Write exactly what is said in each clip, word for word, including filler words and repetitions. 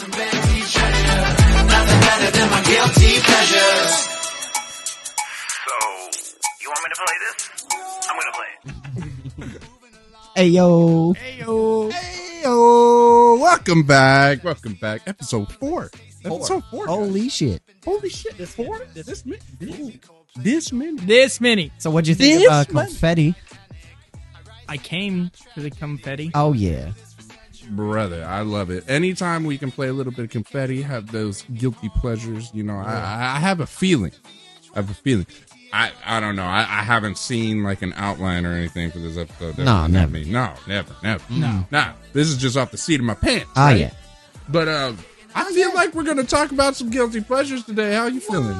some vanity treasure. Nothing better than my guilty pleasures. So, you want me to play this? I'm gonna play it. Hey yo. Hey yo. Hey yo. Welcome back. Welcome back. Episode four. Episode four. Holy shit. Holy shit. That's four? This many? This many? This many. So what'd you think This about much? confetti? I came to the confetti. Oh yeah. Brother, I love it. Anytime we can play a little bit of confetti, have those guilty pleasures, you know, I, I have a feeling. I have a feeling. I, I don't know. I, I haven't seen like an outline or anything for this episode. No, Definitely not never. me. No, never, never. No. Nah, this is just off the seat of my pants. Oh right? yeah. But uh, I feel like we're going to talk about some guilty pleasures today. How you feeling?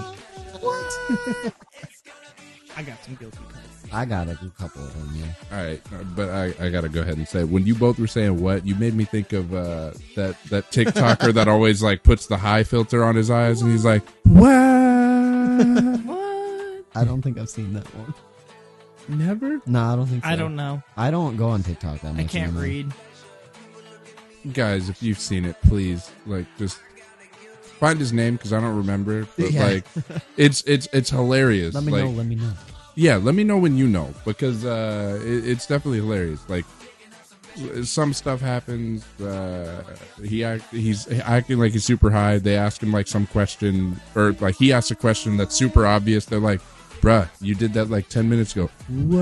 I got some guilty pleasures. I got a couple of them, yeah. All right, uh, but I, I got to go ahead and say, when you both were saying what, you made me think of uh, that, that TikToker that always like puts the high filter on his eyes and he's like, what? What? I don't think I've seen that one. Never? No, I don't think so. I don't know. I don't go on TikTok that much I can't anymore. read. Guys, if you've seen it, please, like, just find his name because I don't remember. But Yeah. like, it's it's it's hilarious. Let me like, know, let me know. Yeah, let me know when you know because uh, it, it's definitely hilarious. Like some stuff happens. Uh, he act, he's acting like he's super high. They ask him like some question, or like he asks a question that's super obvious. They're like, "Bruh, you did that like ten minutes ago."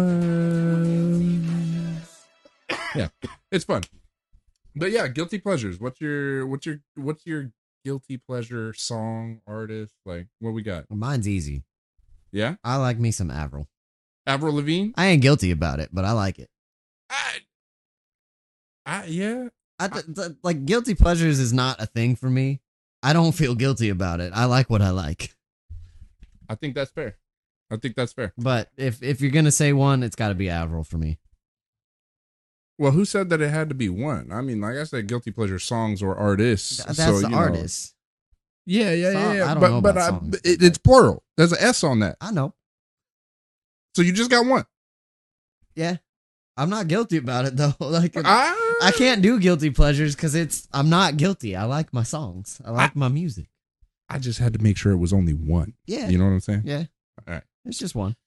What? Yeah, it's fun. But yeah, guilty pleasures. What's your what's your what's your guilty pleasure song, artist? Like, what we got? Mine's easy. Yeah, I like me some Avril. Avril Lavigne. I ain't guilty about it, but I like it. I, I yeah. I th- th- like guilty pleasures is not a thing for me. I don't feel guilty about it. I like what I like. I think that's fair. I think that's fair. But if if you're gonna say one, it's got to be Avril for me. Well, who said that it had to be one? I mean, like I said, guilty pleasure songs or artists. Th- That's so, the you know. artist. Yeah, yeah, Song- yeah. yeah. I don't but know but about I, songs, it, but- it's plural. There's an S on that. I know. So you just got one. Yeah, I'm not guilty about it though. Like I, I can't do guilty pleasures because it's I'm not guilty. I like my songs. I like my music. I just had to make sure it was only one. Yeah, You know what I'm saying? yeah. All right. It's just one.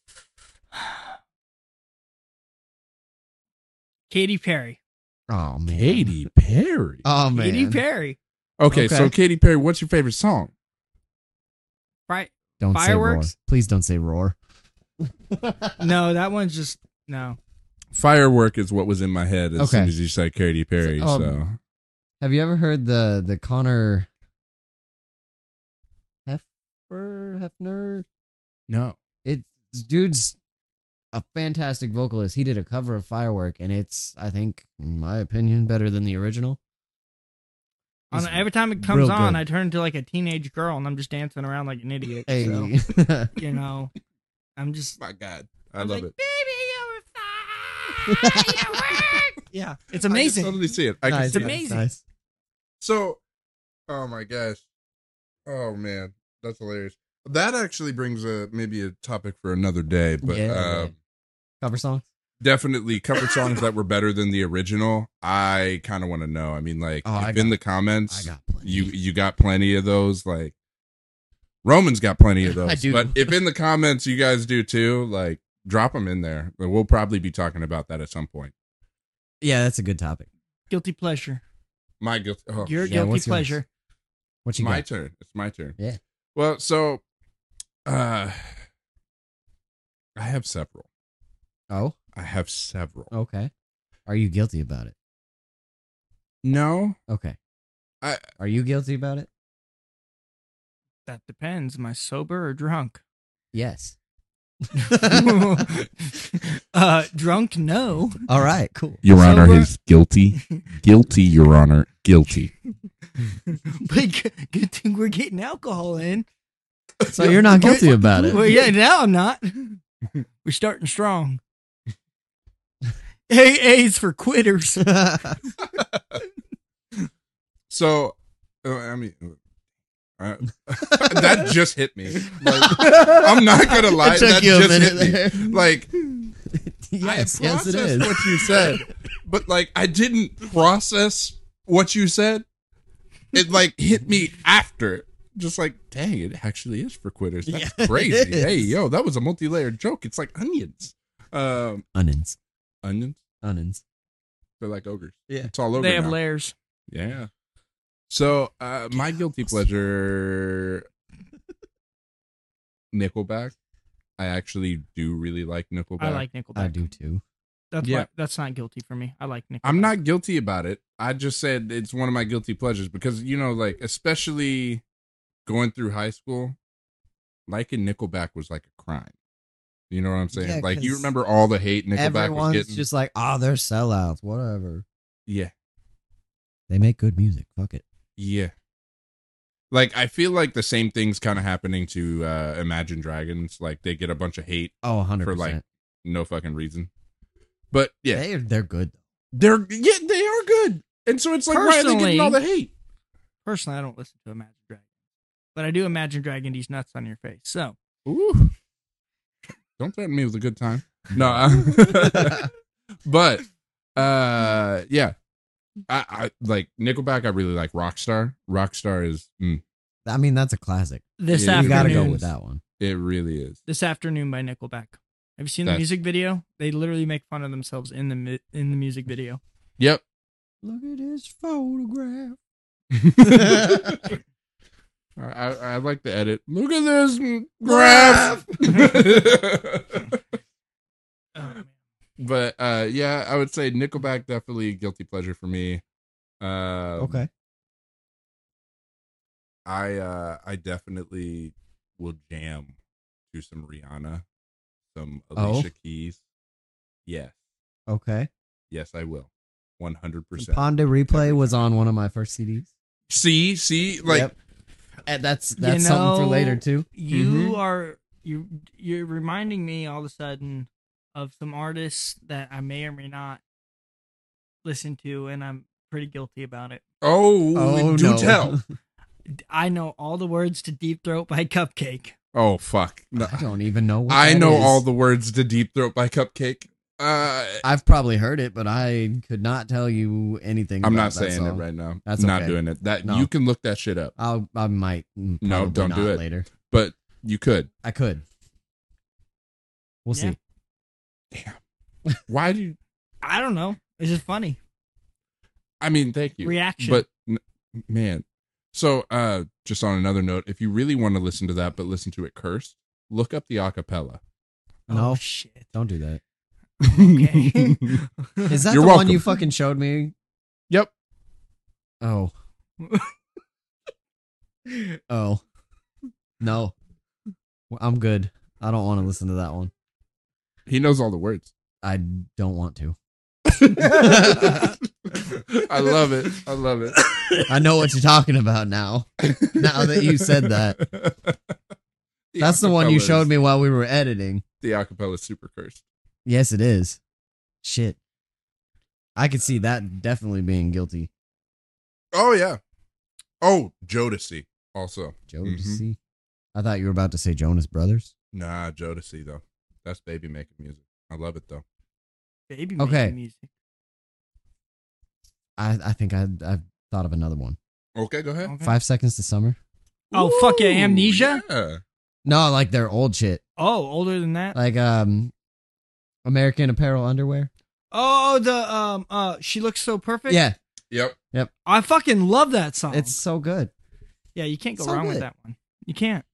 Katy Perry. Oh man, Katy Perry. Oh man, Katy Perry. Okay, okay. so Katy Perry, what's your favorite song? Right? Don't Fireworks? say roar. Please don't say roar. No, that one's just no. Firework is what was in my head as Okay. soon as you said Katy Perry. So, um, So, Have you ever heard the the Connor Heffer Hefner? no. It's dude's a fantastic vocalist. He did a cover of Firework, and it's I think, in my opinion, better than the original. On, It's every time it comes real on, good. I turn into like a teenage girl, and I'm just dancing around like an idiot. Hey, So, you know, I'm just. My God. I I'm love like, it. Baby, you're a firework. Yeah, it's amazing. I can totally see it. I can nice, see It's it. amazing. Nice. So, oh my gosh. Oh man, that's hilarious. That actually brings a maybe a topic for another day, but Yeah. uh, Cover songs. definitely cover songs that were better than the original. I kind of want to know. I mean, like Oh, I if in got- the comments, I got plenty. you you got plenty of those. Like Roman's got plenty of those. I do. But if in the comments you guys do too, like drop them in there. We'll probably be talking about that at some point. Yeah, that's a good topic. Guilty pleasure. My guilt. Oh, Your yeah, guilty what's yours? pleasure. What it's you my got? turn. It's my turn. Yeah. Well, so uh I have several. Oh, I have several. okay. Are you guilty about it? No. Okay. I Are you guilty about it? That depends. Am I sober or drunk? Yes. uh, drunk? No. All right. Cool. Your So Honor we're- is guilty. Guilty, Your Honor. Guilty. But g- good thing we're getting alcohol in. So you're not guilty about it. Well, yeah, now I'm not. We're starting strong. A A's for quitters. So, uh, I mean, uh, that just hit me. Like, I'm not gonna lie, It took that you a just minute hit there. me. Like, yes, I yes, it processed is. what you said, but like, I didn't process what you said. it like hit me after. Just like, dang, it actually is for quitters. That's Yeah, crazy. it is. Hey, yo, that was a multi-layered joke. It's like onions. Um, Onions. onions. Onions. They're like ogres. Yeah. It's all over They have now. layers. Yeah. So, uh, my guilty pleasure, Nickelback. I actually do really like Nickelback. I like Nickelback. I do too. That's Yeah. why, that's not guilty for me. I like Nickelback. I'm not guilty about it. I just said it's one of my guilty pleasures because, you know, like, especially going through high school, liking Nickelback was like a crime. You know what I'm saying? Yeah, like, you 'cause remember all the hate Nickelback was Everyone's getting? just like, oh, they're sellouts. Whatever. Yeah. They make good music. Fuck it. Yeah. Like, I feel like the same thing's kind of happening to uh, Imagine Dragons. Like, they get a bunch of hate Oh, one hundred for, percent. like, no fucking reason. But, yeah. They, they're good. They're, yeah, they are good. And so it's like, why are they getting all the hate? Personally, I don't listen to Imagine Dragons. But I do Imagine Dragon these nuts on your face. So, Ooh. Don't threaten me with a good time. No. I, but, uh, yeah. I, I like Nickelback. I really like Rockstar. Rockstar is, mm, I mean, that's a classic. this Yeah, You gotta afternoon, go with that one. it really is. This Afternoon by Nickelback. Have you seen the That's- music video? They literally make fun of themselves in the mi- in the music video. Yep. Look at his photograph. I, I, I like the edit. Look at this graph. Oh, man. But uh, yeah, I would say Nickelback definitely a guilty pleasure for me. Uh, Okay. I uh, I definitely will jam to some Rihanna, some Alicia Keys. Yes, Okay. yes, I will. One hundred percent. Ponda Replay was on one of my first C Ds. See, see, like Yep. And that's that's You something for know, later too. You Mhm. are you you're reminding me all of a sudden of some artists that I may or may not listen to, and I'm pretty guilty about it. oh, do no. tell. I know all the words to Deep Throat by Cupcake. Oh fuck! No. I don't even know what I that know is. all the words to Deep Throat by Cupcake. Uh, I've probably heard it, but I could not tell you anything. I'm about not that saying song. it right now. That's not okay. doing it. That No. you can look that shit up, I'll I might. mm, No, probably don't not do it. later. but you could. I could. We'll Yeah. see. Why do you? I don't know. It's just funny. I mean, thank you. Reaction. But n- man, so uh, just on another note, if you really want to listen to that, but listen to it cursed, look up the acapella. No. Oh, shit. Don't do that. Okay. Is that You're the welcome. one you fucking showed me? Yep. Oh. Oh. No. Well, I'm good. I don't want to listen to that one. He knows all the words. I don't want to. I love it. I love it. I know what you're talking about now. Now that you said that. The That's the one you acapella showed is- me while we were editing. The acapella is super cursed. Yes, it is. Shit. I could see that definitely being guilty. Oh yeah. Oh, Jodeci also. Jodeci. Mhm. I thought you were about to say Jonas Brothers. Nah, Jodeci though. That's baby making music. I love it though. Baby Okay. making music. I, I think I, I've thought of another one. Okay, go ahead. Okay. Five Seconds to Summer. Oh, fuck yeah, Ooh, Amnesia? Yeah. No, like their old shit. Oh, older than that? Like um American Apparel underwear. Oh, the um uh She Looks So Perfect? Yeah. Yep. I fucking love that song. It's so good. yeah, you can't go so wrong with good. that one. You can't.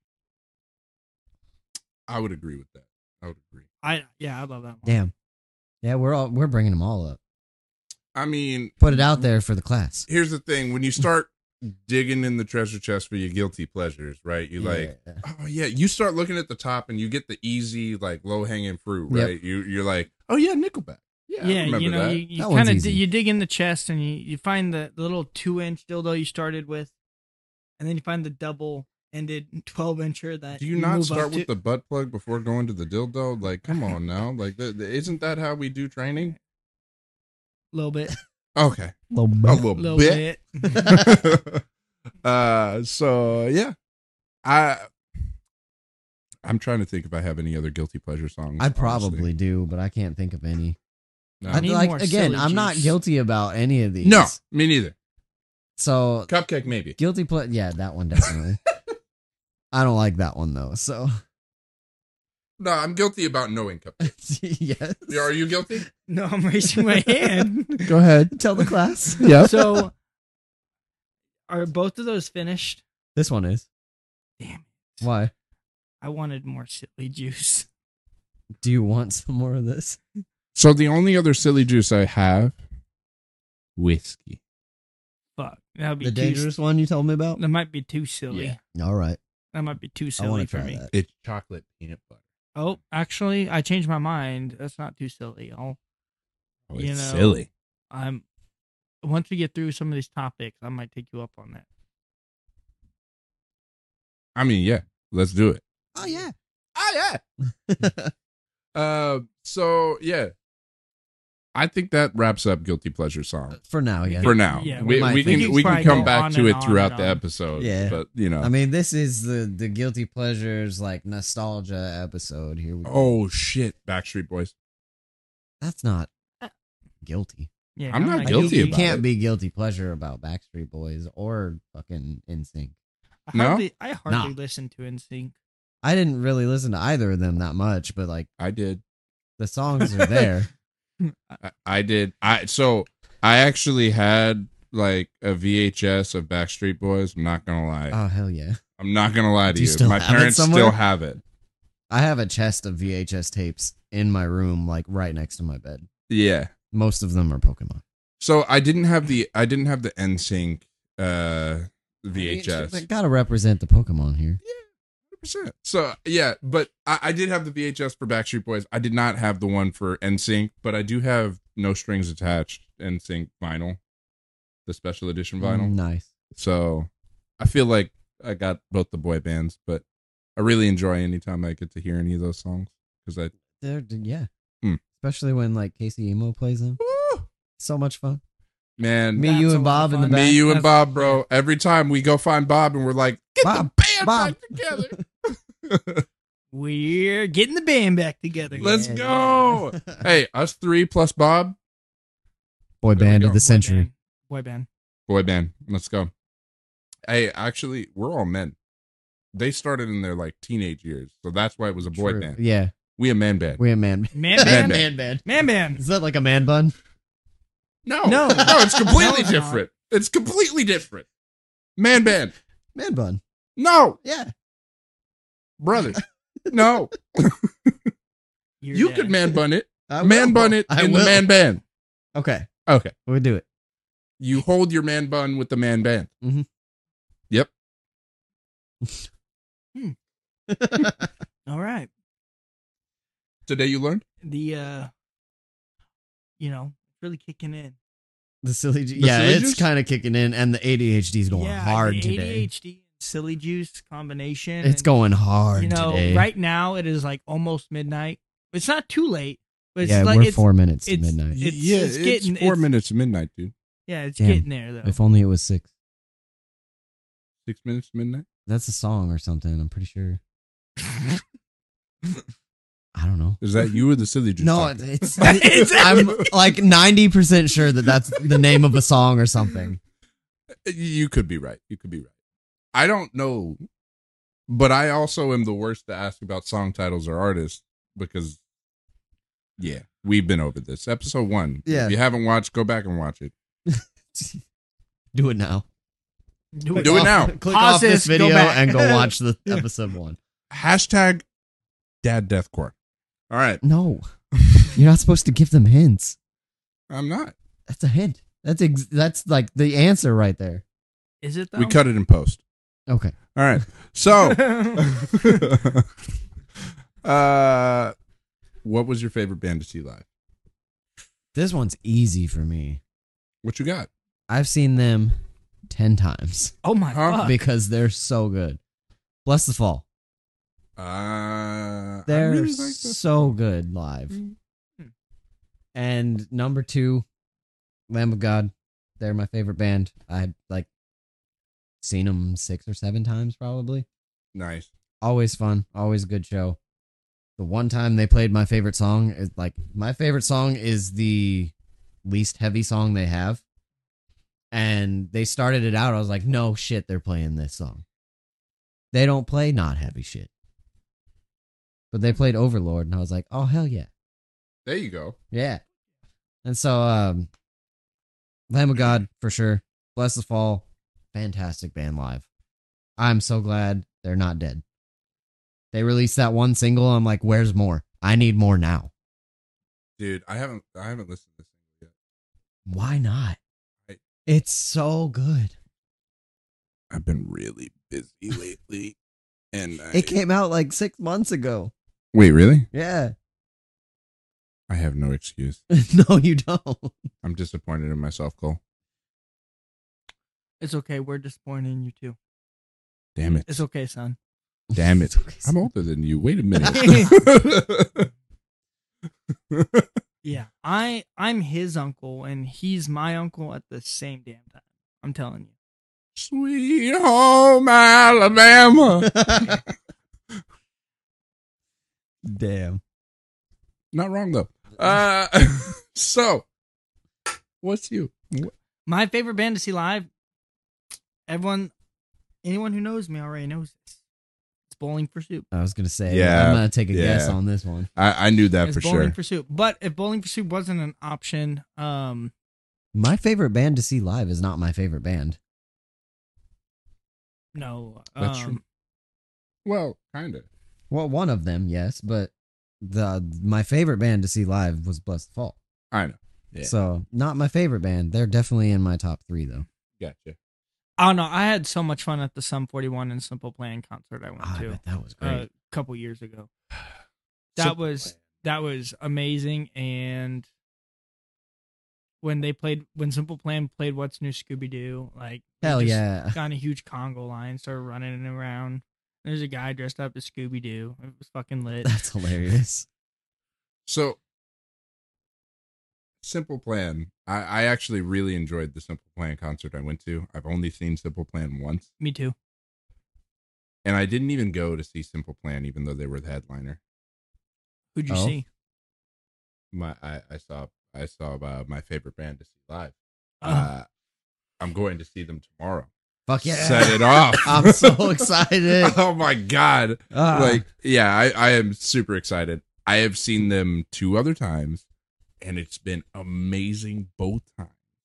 I would agree with that. I would agree. I yeah, I love that one. Damn. Yeah, we're all we're bringing them all up. I mean, Put it out there for the class. here's the thing: when you start digging in the treasure chest for your guilty pleasures, right? You like, Yeah. oh yeah, you start looking at the top and you get the easy, like low hanging fruit, Yep. right? You you're like, oh yeah, Nickelback. Yeah, I Yeah, remember you know, that. you, you That one's kind of easy. you dig in the chest and you, you find the, the little two inch dildo you started with, and then you find the double ended twelve incher that Do you not move start up with to. the butt plug before going to the dildo? Like, come on now, like, the, the, isn't that how we do training? little bit, Okay, Little a bit. little, little bit. bit. uh, so yeah, I. I'm trying to think if I have any other guilty pleasure songs. I honestly. probably do, but I can't think of any. No. I need like more again, silly I'm not juice. guilty about any of these. No, me neither. So Cupcake, maybe. guilty ple Yeah, that one definitely. I don't like that one though. So No, I'm guilty about knowing Cupcake. yes. Are you guilty? No, I'm raising my hand. Go ahead. Tell the class. Yeah. So, are both of those finished? This one is. Damn, Why? I wanted more silly juice. Do you want some more of this? So the only other silly juice I have, whiskey. Fuck, that would be The too, dangerous one you told me about? That might be too silly. Yeah. All right. That might be too I silly want to for try me. that. It's chocolate peanut butter. Oh, actually, I changed my mind. That's not too silly. I'll, Oh, You it's know, silly. I'm. Once we get through some of these topics, I might take you up on that. I mean, yeah. Let's do it. Oh, yeah. Oh yeah. Uh, so yeah, I think that wraps up guilty pleasure song For now, yeah. for now. Yeah, we we might we think- can We we can can probably come go back on to and it on throughout and the on. episode. Yeah. but you know. I mean, this is the the guilty pleasures like nostalgia episode. Here we go. oh shit, Backstreet Boys. That's not guilty. Yeah, I'm not Like, guilty You, you about can't it. be guilty pleasure about Backstreet Boys or fucking N Sync. I No? hardly, I hardly Nah. listen to N Sync. I didn't really listen to either of them that much, but like I did. the songs are there. I, I did. I so I actually had like a V H S of Backstreet Boys. I'm not gonna lie. Oh hell yeah! I'm not gonna lie to Do you you. still My have it parents somewhere? still have it. I have a chest of V H S tapes in my room, like right next to my bed. Yeah. Most of them are Pokemon. So I didn't have the I didn't have the N Sync uh, V H S. I gotta represent the Pokemon here. one hundred percent. So yeah, but I, I did have the V H S for Backstreet Boys. I did not have the one for N Sync, but I do have No Strings Attached N Sync vinyl, the special edition vinyl. Nice. So I feel like I got both the boy bands, but I really enjoy anytime I get to hear any of those songs because I They're yeah. Hmm. Especially when like Casey Emo plays them. Woo! So much fun. man, Me, That's you, a and lot of Bob in the fun. back. me, you, and That's- Bob, bro. Every time we go find Bob, and we're like, get Bob, the band Bob. back together. We're getting the band back together. Let's Yeah, go. yeah. Hey, us three plus Bob, Boy There we band go. of the century. Boy band. boy band. Let's go. Hey, actually, we're all men. They started in their like teenage years, so that's why it was a boy True. band. Yeah, We a man band. we a man. Man Man band. band. band. Man band. Is that like a man bun? No, No. no, it's completely No, it's not. different. It's completely different. Man band. Man bun. No, Yeah. brother. No, You're you dead. could man bun it. I Man will. bun it I in the will. man band. Okay, Okay. we'll do it. You hold your man bun with the man band. Mhm. Yep. All right. Today you learned? The uh, you know, really kicking in. The silly, ju- The yeah, silly it's juice? kind of kicking in, and the A D H D is going yeah, hard the today. A D H D and silly juice combination. It's and, going hard You know, today. right now it is like almost midnight. It's not too late, but it's yeah, like we're it's, four minutes to it's- midnight. It's, yeah, it's getting four it's, minutes to midnight, dude. Yeah, it's Damn. getting there though. If only it was six. Six minutes to midnight. That's a song or something. I'm pretty sure. I don't know. Is that you or the silly juice? No, talking? it's, It's- I'm like ninety percent sure that that's the name of a song or something. You could be right. You could be right. I don't know, but I also am the worst to ask about song titles or artists because, yeah, we've been over this. Episode one. Yeah. If you haven't watched, go back and watch it. Do it now. Do Do it now. Click Pause off this this, go video back. and go watch the episode one. Hashtag Dad Deathcore. All right. No, you're not supposed to give them hints. I'm not. That's a hint. That's ex- that's like the answer right there. Is it though? We cut it in post. Okay. All right. So, uh, what was your favorite band to see live? This one's easy for me. What you got? I've seen them ten times Oh my Huh? god. because they're so good. Bless the Fall. Uh, I They're really like this. so good live. Mhm. And number two, Lamb of God. They're my favorite band. I had like seen them six or seven times probably. Nice. Always fun. Always a good show. The one time they played my favorite song is like my favorite song is the least heavy song they have. And they started it out. I was like, no shit, they're playing this song. They don't play not heavy shit. But they played Overlord, and I was like, oh, hell yeah. There you go. Yeah. And so, um, Lamb of God, for sure. Bless the Fall, fantastic band live. I'm so glad they're not dead. They released that one single, I'm like, where's more? I need more now. Dude, I haven't I haven't listened to this single yet. Why not? I- It's so good. I've been really busy lately. And I, It came out like six months ago. Wait, really? Yeah. I have no excuse. No, you don't. I'm disappointed in myself, Cole. It's okay. We're disappointed in you too. Damn it. It's okay, son. Damn it. I'm older than you. Wait a minute. Yeah, I I'm his uncle and he's my uncle at the same damn time. I'm telling you. Sweet home Alabama. Damn. Not wrong though. Uh, so, what's you? What- My favorite band to see live. Everyone, anyone who knows me already knows this. It's Bowling for Soup. I was going to say, Yeah, I'm going to take a guess yeah. on this one. I, I knew that It's for Bowling sure. for Soup. But if Bowling for Soup wasn't an option, um, My favorite band to see live is not my favorite band. no. That's um, true. Well, kind of. Well, one of them, yes, but the my favorite band to see live was Bless the Fall. I know. Yeah. So, not my favorite band. They're definitely in my top three, though. Gotcha. I don't know. I had so much fun at the Sum forty-one and Simple Plan concert I went Oh, I to bet that was uh, great. a couple years ago. That Simple was Plan. that was amazing. And when they played, when Simple Plan played "What's New Scooby Doo," like they Hell just yeah. got in a huge Congo line, started running around. There's a guy dressed up as Scooby Doo. It was fucking lit. That's hilarious. So, Simple Plan. I, I actually really enjoyed the Simple Plan concert I went to. I've only seen Simple Plan once, Me too. and I didn't even go to see Simple Plan, even though they were the headliner. Who'd you Oh. see? My I, I saw I saw uh, my favorite band to see live. Oh. Uh, I'm going to see them tomorrow. Fuck yeah. Set it off. I'm so excited. Oh my god! Ah. Like, yeah, I, I am super excited. I have seen them two other times, and it's been amazing both times.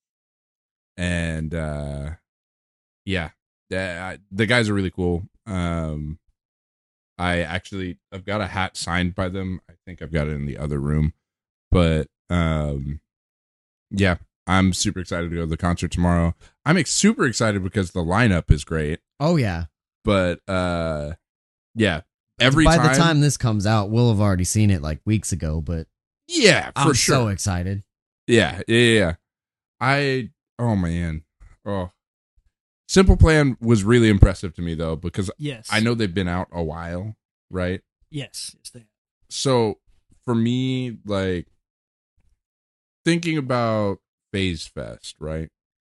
And uh, yeah, the, the guys are really cool. Um, I actually I've got a hat signed by them. I think I've got it in the other room, but um, yeah, I'm super excited to go to the concert tomorrow. I'm ex- super excited because the lineup is great. Oh, yeah. But uh, yeah, every By time, the time this comes out, we'll have already seen it like weeks ago, but yeah, for I'm sure. so excited. Yeah, yeah, yeah, yeah. I oh man, oh, Simple Plan was really impressive to me though because Yes. I know they've been out a while, right? Yes. Yes, they have. So for me, like thinking about Phase Fest, right,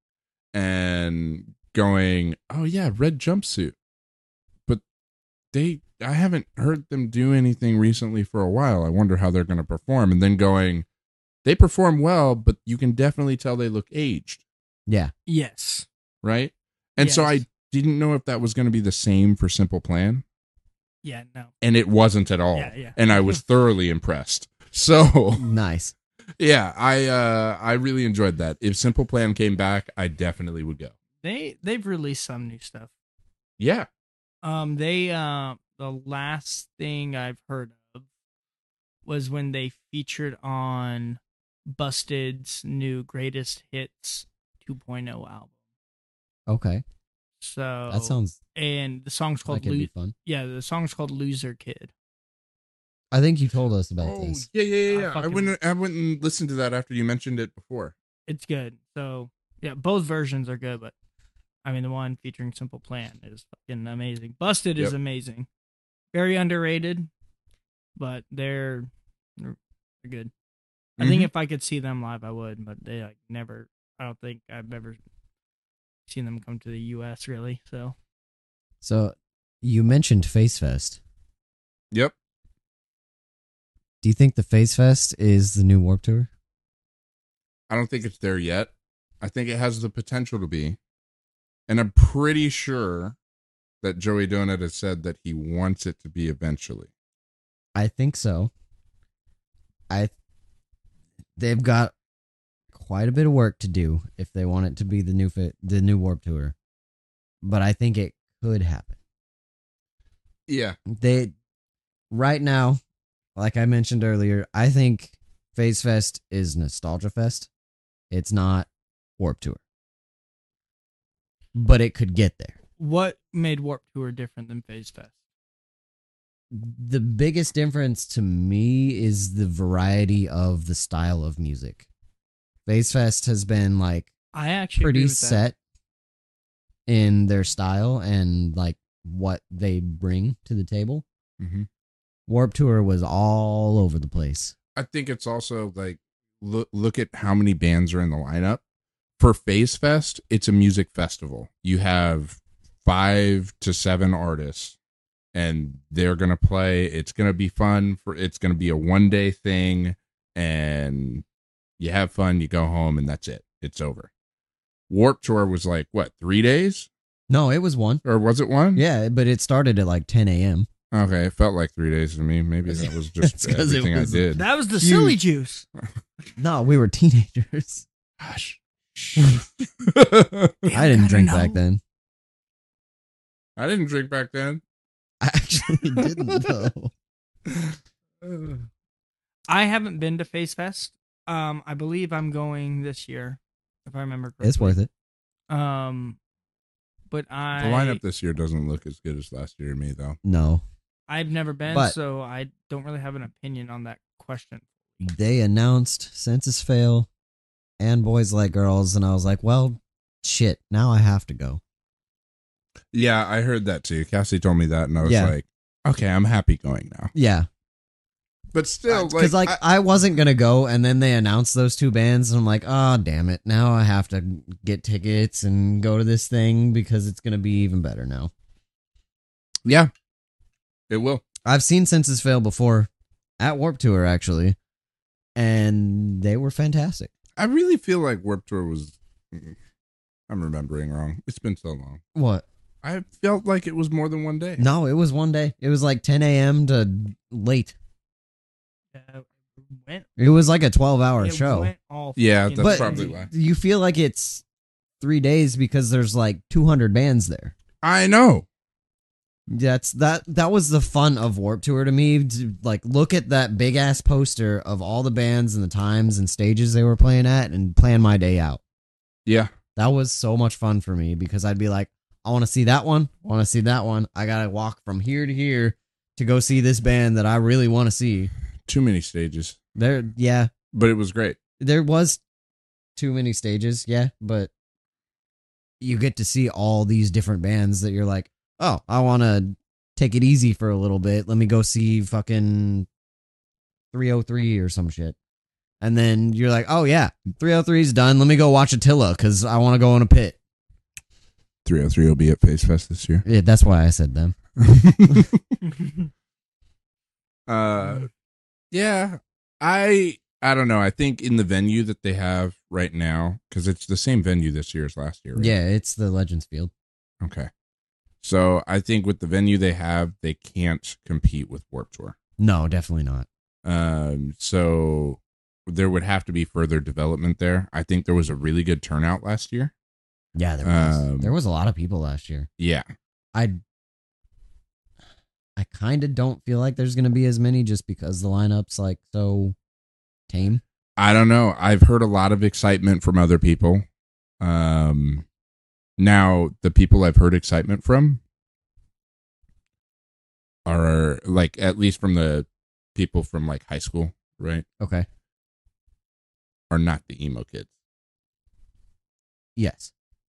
and going, oh yeah, red jumpsuit, but they, I haven't heard them do anything recently for a while. I wonder how they're going to perform, and then going, they perform well, but you can definitely tell they look aged, Yeah. Yes. right? And so Yes. I didn't know if that was going to be the same for Simple Plan, Yeah. No. and it wasn't at all. Yeah, yeah. And I was thoroughly impressed. So Nice. yeah, I uh, I really enjoyed that. If Simple Plan came back, I definitely would go. They they've released some new stuff. Yeah. Um, they uh, the last thing I've heard of was when they featured on Busted's new Greatest Hits 2.0 album. Okay. So That sounds and the song's like called it'd Lo- be fun. yeah, the song's called Loser Kid. I think you told us about Oh this. yeah, yeah, yeah. I yeah. I, fucking- went I went and listened to that after you mentioned it before. It's good. So yeah, both versions are good, but I mean the one featuring Simple Plan is fucking amazing. Busted is Yep. amazing. Very underrated, but they're they're good. I think Mhm. if I could see them live, I would, but they like never. I don't think I've ever seen them come to the U S really. So So, you mentioned Face Fest. Yep. Do you think the Face Fest is the new Warp Tour? I don't think it's there yet. I think it has the potential to be. And I'm pretty sure that Joey Donut has said that he wants it to be eventually. I think so. I they've got quite a bit of work to do if they want it to be the new fit, the new Warp Tour. But I think it could happen. Yeah. They right now, like I mentioned earlier, I think Phase Fest is Nostalgia Fest. It's not Warp Tour. But it could get there. What made Warp Tour different than Phase Fest? The biggest difference to me is the variety of the style of music. Phase Fest has been like I actually agree pretty with that. set in their style and like what they bring to the table. Mm-hmm. Warp Tour was all over the place. I think it's also like, look, look at how many bands are in the lineup. For Phase Fest, it's a music festival. You have five to seven artists, and they're going to play. It's going to be fun. For It's going to be a one-day thing, and you have fun, you go home, and that's it. It's over. Warp Tour was like, what, three days? No, it was one. Or was it one? Yeah, but it started at like ten a.m. Okay, it felt like three days to me. Maybe that was just That's 'cause it everything was- I did. That was the Huge. silly juice. No, we were teenagers. Gosh. I didn't gotta drink know. back then. I didn't drink back then. I actually didn't though. I haven't been to Phase Fest. Um, I believe I'm going this year, if I remember correctly. It's worth it. Um, but I The lineup this year doesn't look as good as last year to me, though. No. I've never been, But- so I don't really have an opinion on that question. They announced Census Fail and Boys Like Girls, and I was like, well, shit, now I have to go. Yeah, I heard that too. Cassie told me that, and I was Yeah. like, okay, I'm happy going now. Yeah. But still, like, Because, like, I- I, wasn't going to go, and then they announced those two bands, and I'm like, oh, damn it. Now I have to get tickets and go to this thing because it's going to be even better now. yeah, it will. I've seen Census Fail before at Warp Tour, actually, and they were fantastic. I really feel like Warped Tour was. I'm remembering wrong. It's been so long. What? I felt like it was more than one day. No, it was one day. It was like ten a.m. to late. Uh, it went, It was like a twelve-hour it show. went all Yeah, fucking that's But probably crazy. why. you feel like it's three days because there's like two hundred bands there. I know. That's that. That was the fun of Warp Tour to me. To, like, look at that big ass poster of all the bands and the times and stages they were playing at, and plan my day out. Yeah. That was so much fun for me because I'd be like, I want to see that one. I want to see that one. I gotta walk from here to here to go see this band that I really want to see. Too many stages, There, yeah, but it was great. there was too many stages, yeah, but you get to see all these different bands that you're like, oh, I want to take it easy for a little bit. Let me go see fucking three oh three or some shit. And then you're like, oh yeah, three oh three's done. Let me go watch Attila because I want to go in a pit. three oh three will be at Face Fest this year. Yeah, that's why I said them. uh, yeah, I I don't know. I think in the venue that they have right now, because it's the same venue this year as last year. Right? Yeah, it's the Legends Field. Okay. So I think with the venue they have, they can't compete with Warped Tour. No, definitely not. Um, so there would have to be further development there. I think there was a really good turnout last year. Yeah, there was. Um, there was a lot of people last year. Yeah. I I kind of don't feel like there's going to be as many just because the lineup's like so tame. I don't know. I've heard a lot of excitement from other people. Um, now the people I've heard excitement from are like, at least from the people from like high school, right? Okay. Are not the emo kids. Yes.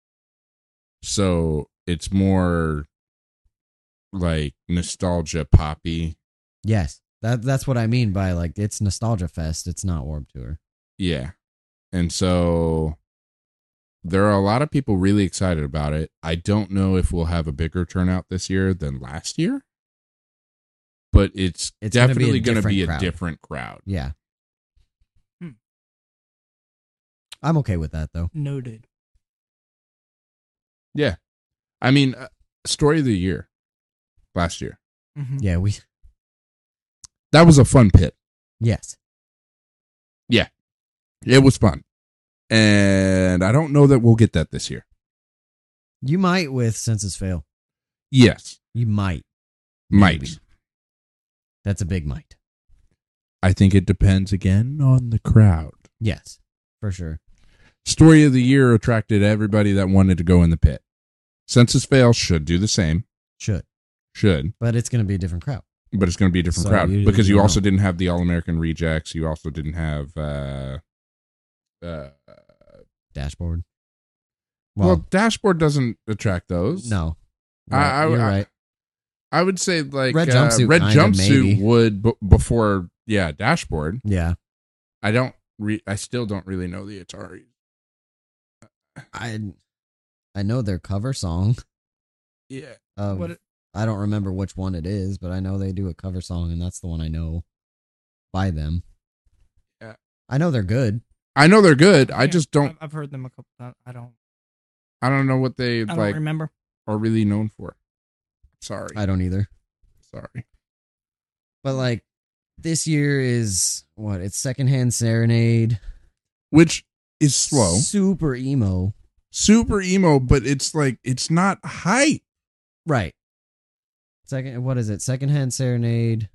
So it's more like nostalgia poppy. Yes. That that's what I mean by like it's Nostalgia Fest. It's not Warp Tour. Yeah. And so there are a lot of people really excited about it. I don't know if we'll have a bigger turnout this year than last year, but it's, It's gonna be a definitely going to be a different crowd. different crowd. Yeah. I'm okay with that though. Noted. Yeah. I mean, uh, story of the year last year. Mhm. Yeah, we That was a fun pit. yes. It was fun. And I don't know that we'll get that this year. You might with Census Fail. Yes. You might. Might. Maybe. That's a big might. I think it depends again on the crowd. Yes, for sure. Story of the year attracted everybody that wanted to go in the pit. Census Fail should do the same. Should. Should. But it's going to be a different crowd. But it's going to be a different So crowd you- because you you know. also didn't have the All American Rejects. You also didn't have uh, uh, Dashboard. well, Well, Dashboard doesn't attract those. no. I- Right, I- you're I- right. I would say like Red uh, Jumpsuit Red kinda, Jumpsuit maybe. would b- before yeah Dashboard. Yeah. I don't. Re- I still don't really know the Atari. I I know their cover song. Yeah. Of, What- I don't remember which one it is, but I know they do a cover song, and that's the one I know by them. Yeah. I know they're good. I know they're good. I Yeah, just don't. I've- I've heard them a couple times. I don't. I don't know what they I don't like remember. are really known for. Sorry. I don't either. Sorry. But like this year is what? It's Secondhand Serenade. Which is slow, Super emo. super emo, but it's like it's not hype. Right. Second what is it? Secondhand Serenade.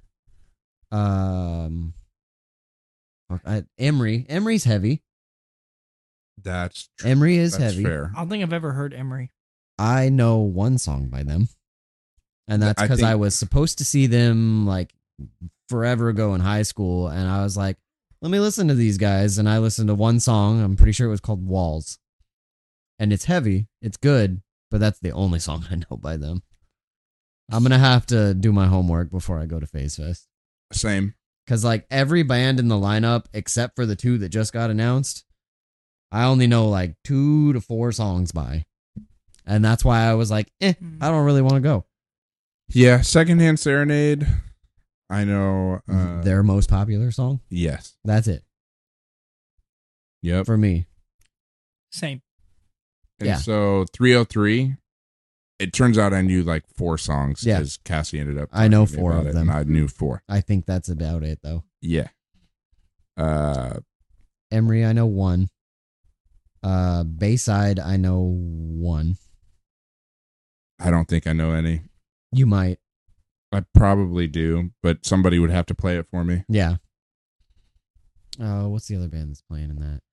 Um fuck, I, Emery. Emery's heavy. That's Emery is that's heavy. fair. I don't think I've ever heard Emery. I know one song by them. And that's I because think- I was supposed to see them like forever ago in high school. And I was like, let me listen to these guys. And I listened to one song. I'm pretty sure it was called Walls. And it's heavy. It's good. But that's the only song I know by them. I'm going to have to do my homework before I go to Phase Fest. Same. Because like every band in the lineup, except for the two that just got announced, I only know like two to four songs by. And that's why I was like, eh, I don't really want to go. Yeah, Secondhand Serenade. I know. Uh, Their most popular song. yes. That's it Yep. for me. Same. And yeah. so three oh three. It turns out I knew like four songs Yeah. because Cassie ended up. I know talking to me four about of it, them. And I knew four. I think that's about it though. Yeah. Uh, Emery, I know one. Uh, Bayside, I know one. I don't think I know any. You might, I probably do, but somebody would have to play it for me. yeah. Oh, what's the other band that's playing in that?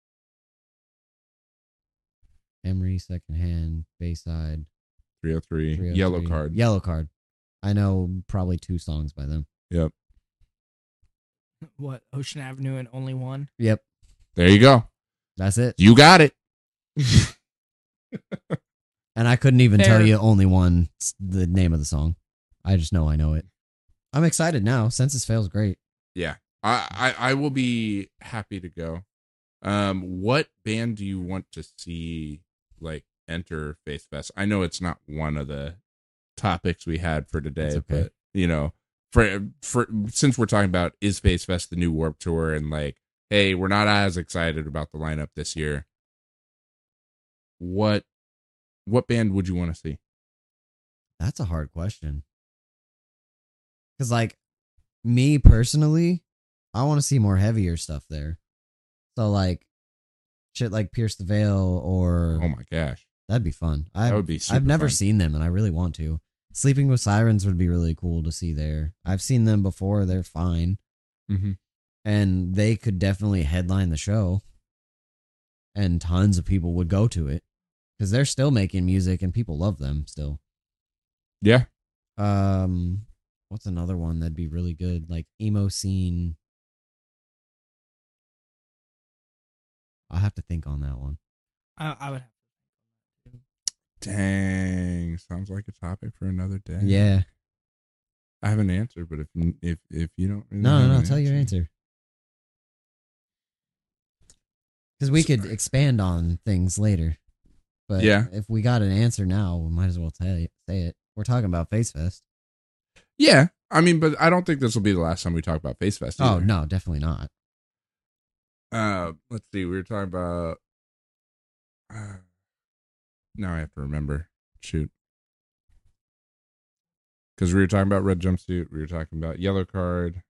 Emery, Secondhand, Bayside, three oh three. three oh three. Yellow Card. Yellow Card. I know probably two songs by them. Yep. What? Ocean Avenue and Only One? Yep, There you go. that's it. You got it. And I couldn't even tell Fair. you only one the name of the song. I just know I know it. I'm excited now. Census Fail's great. Yeah. I, I, I will be happy to go. Um, what band do you want to see like enter Face Fest? I know it's not one of the topics we had for today, That's okay. but you know, for for since we're talking about is Face Fest the new Warped Tour, and like, hey, we're not as excited about the lineup this year. What what band would you want to see? That's a hard question. Cause like me personally, I want to see more heavier stuff there. So like shit like Pierce the Veil or Oh my gosh, that'd be fun. I that would be. Super I've never fun. seen them and I really want to. Sleeping with Sirens would be really cool to see there. I've seen them before. They're fine. Mhm. And they could definitely headline the show. And tons of people would go to it. Because they're still making music and people love them still. Yeah, Um, what's another one that'd be really good? Like emo scene. I'll have to think on that one. I, I would have. dang, sounds like a topic for another day. Yeah. I have an answer, but if if if you don't, really No, have no, no. an Tell your answer. Because we could Sorry. expand on things later. But Yeah. if we got an answer now, we might as well tell you, say it. We're talking about Face Fest. Yeah, I mean, but I don't think this will be the last time we talk about Face Fest. Oh, either. no, definitely not. Uh, let's see. We were talking about. Uh, now I have to remember. Shoot. Because we were talking about red jumpsuit. We were talking about yellow card.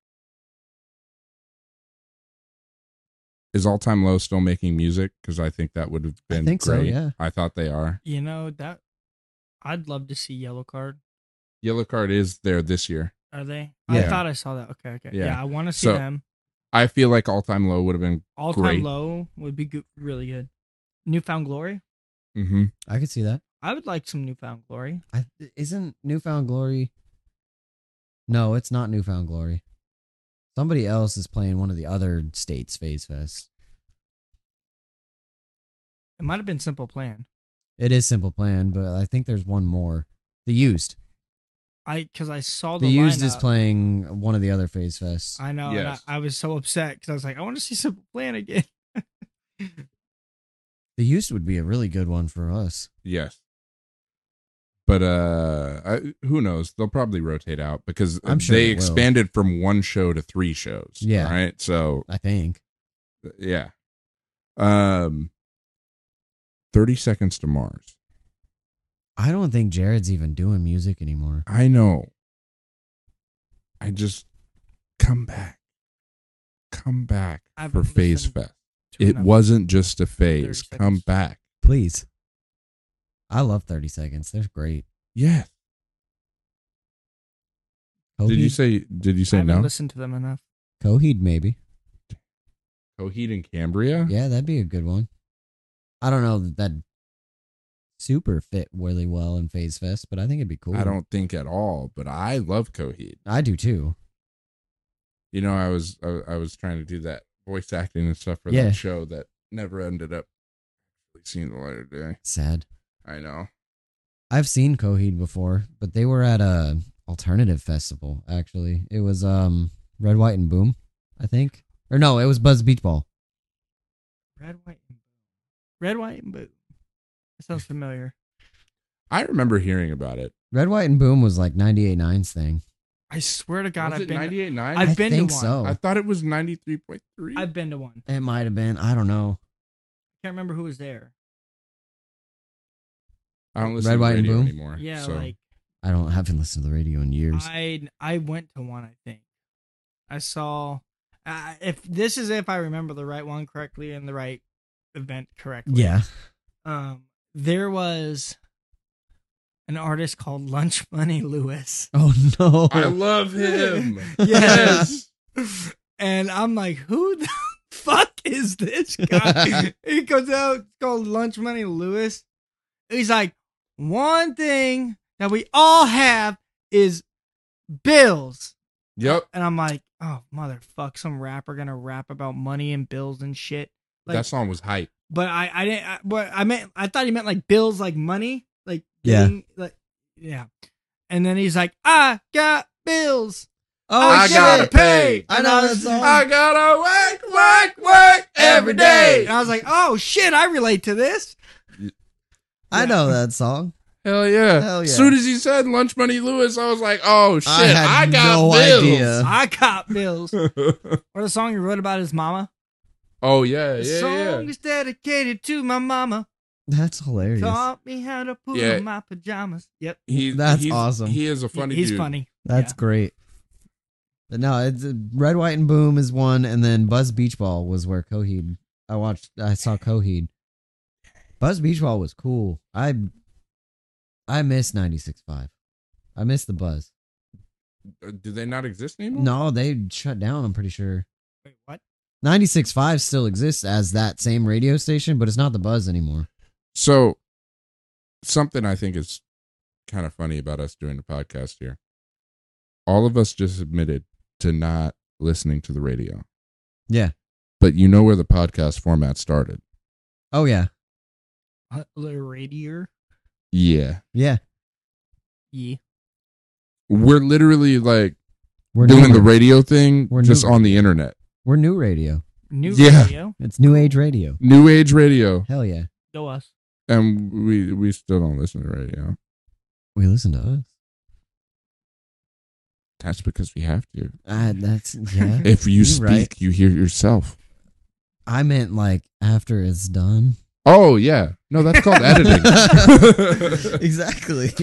Is All Time Low still making music? Because I think that would have been think so, great. yeah. I thought they are. You know that I'd love to see Yellow Card. Yellow card is there this year. Are they? I Yeah. thought I saw that. Okay, okay. Yeah. Yeah, I want to see So, them. I feel like All Time Low would have been. All great. Time Low would be good, really good. Newfound Glory. Mm-hmm. I could see that. I would like some Newfound Glory. I, isn't Newfound Glory? No, it's not Newfound Glory. Somebody else is playing one of the other states' Phase Fest. It might have been Simple Plan. It is Simple Plan, but I think there's one more. The Used. I because I saw the, The Used is lineup. playing one of the other Phase Fests. I know. Yes. And I, I was so upset because I was like, I want to see Simple Plan again. The Used would be a really good one for us. Yes. But uh, I, who knows? They'll probably rotate out because I'm sure they it will. expanded from one show to three shows. Yeah. Right. So I think. yeah. Um. Thirty Seconds to Mars. I don't think Jared's even doing music anymore. I know. I just come back. Come back I for haven't Phase listened Fest. to It enough. wasn't just a phase. thirty Come seconds. back. Please. I love thirty seconds. They're great. Yes. Did you Coheed? say? Did you I say haven't no? listened to them enough. Coheed, maybe. Coheed and Cambria. Yeah, that'd be a good one. I don't know that that'd super fit really well in Phase Fest, but I think it'd be cool. I don't think at all, but I love Coheed. I do too. You know, I was I, I was trying to do that voice acting and stuff for Yeah. that show that never ended up seeing the light of day. Sad. I know. I've seen Coheed before, but they were at a alternative festival, actually. It was um Red, White, and Boom, I think. Or no, it was Buzz Beach Ball. Red, white, and blue. Red, white, and blue. That sounds familiar. I remember hearing about it. Red, White, and Boom was like ninety-eight point nine's thing. I swear to God, was I've it been. ninety-eight point nine? I've I been think to one. so. I thought it was ninety-three point three. I've been to one. It might have been. I don't know. Can't remember who was there. I don't listen Red, to White, and radio Boom? anymore. Yeah, so. like I don't haven't listened to the radio in years. I I went to one. I think I saw. Uh, if this is if I remember the right one correctly and the right event correctly. yeah. Um, there was an artist called Lunch Money Lewis. Oh no. I love him. Yes. And I'm like, who the fuck is this guy? He comes out, it's called Lunch Money Lewis. He's like, one thing that we all have is bills. Yep. And I'm like, oh, motherfuck, some rapper gonna rap about money and bills and shit. Like, That song was hype. but I, I didn't, I, but I meant, I thought he meant like bills, like money. Like, Yeah. getting, like, yeah. And then he's like, I got bills. Oh, I shit. gotta pay. I know that song. I gotta work, work, work every day. And I was like, oh shit, I relate to this. I know that song. Hell yeah. Hell yeah. As soon as he said Lunch Money Lewis, I was like, oh shit, I I, had got no bills. idea. I got bills. Or the song he wrote about his mama. Oh yeah, The yeah, song yeah. is dedicated to my mama. That's hilarious. Taught me how to put Yeah. on my pajamas. Yep. He, That's he's, awesome. He is a funny He's dude. funny. That's Yeah. great. But no, it's uh, Red, White, and Boom is one, and then Buzz Beach Ball was where Coheed. I watched. I saw Coheed. Buzz Beach Ball was cool. I I miss ninety-six point five. I miss the Buzz. Uh, Do they not exist anymore? No, they shut down. I'm pretty sure. Wait, what? ninety-six point five still exists as that same radio station, but it's not the Buzz anymore. So, something I think is kind of funny about us doing the podcast here. All of us just admitted to not listening to the radio, Yeah. but you know where the podcast format started. Oh yeah. Uh, the radiator? Yeah, Yeah. Yeah. we're literally like We're doing new, the radio thing We're just new. on the internet. We're new radio. New Yeah. radio. It's new age radio. New age radio, Hell yeah. Go us. and we we still don't listen to radio. We listen to us. That's because we have to. Uh, that's yeah. If you You're speak, right. you hear yourself. I meant like after it's done. Oh yeah, no, that's called editing. Exactly.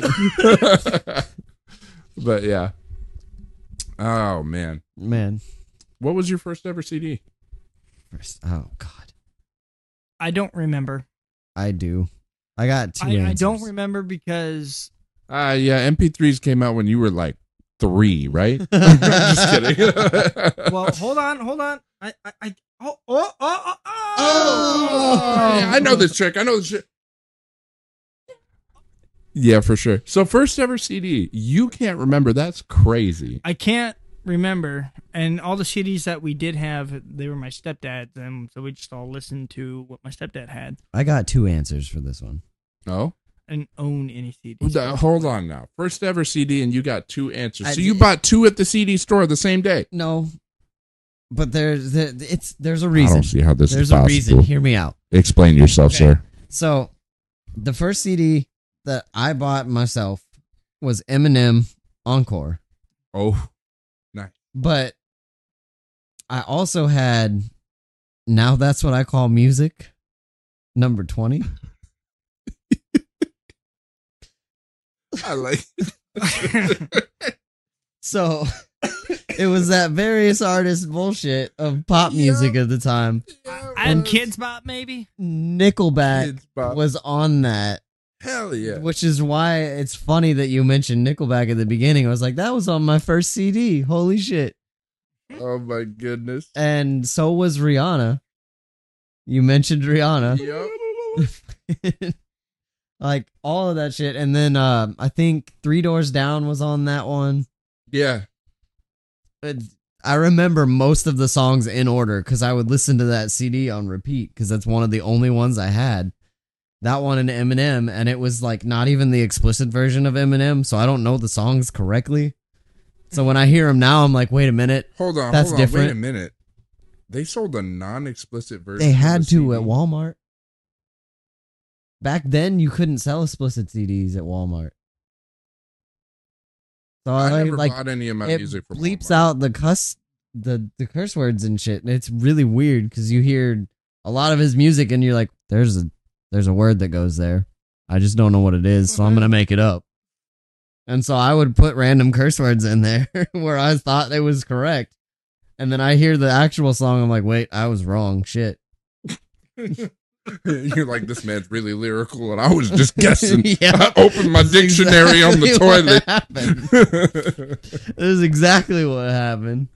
But yeah. Oh man, Man. what was your first ever C D? First, oh God. I don't remember. I do. I got two I, I answers. don't remember because Uh yeah, M P threes came out when you were like three, right? Just kidding. well, hold on, hold on. I I, I oh oh oh oh. Oh! Yeah, I know this trick. I know this trick. Yeah, for sure. So first ever C D, you can't remember. That's crazy. I can't remember, and all the C Ds that we did have, they were my stepdad's, and so we just all listened to what my stepdad had. I got two answers for this one. No? I didn't own any C Ds. Uh, Hold on now. First ever C D, and you got two answers. I So you did- bought two at the C D store the same day. No. But there's there, it's there's a I reason. don't see how this There's is a possible. reason. Hear me out. Explain yourself, Okay. sir. So, the first C D that I bought myself was Eminem Encore. Oh, But I also had Now That's What I Call Music, number twenty. I like. So it was that various artists bullshit of pop music at the time. and Kids Bop, maybe? Nickelback Kids Bop. was on that, Hell yeah. which is why it's funny that you mentioned Nickelback at the beginning. I was like, that was on my first C D. Holy shit. Oh my goodness. And so was Rihanna. You mentioned Rihanna. Yep. Like all of that shit. And then uh, I think Three Doors Down was on that one. Yeah. It- I remember most of the songs in order because I would listen to that C D on repeat because that's one of the only ones I had. That one and Eminem, and it was like not even the explicit version of Eminem, so I don't know the songs correctly. So when I hear them now, I'm like, wait a minute. Hold on. That's hold on. Wait different. a minute. They sold a non-explicit version. They of had the to C D? at Walmart. Back then, you couldn't sell explicit C Ds at Walmart. So I I, never like bought any of my it music from bleeps Walmart. out the cuss the the curse words and shit. And it's really weird because you hear a lot of his music and you're like, there's a there's a word that goes there. I just don't know what it is, so I'm gonna make it up. And so I would put random curse words in there where I thought it was correct. And then I hear the actual song, I'm like, wait, I was wrong. Shit. You're like, this man's really lyrical, and I was just guessing. Yeah. I opened my That's dictionary on the exactly what toilet. happened. This is exactly what happened.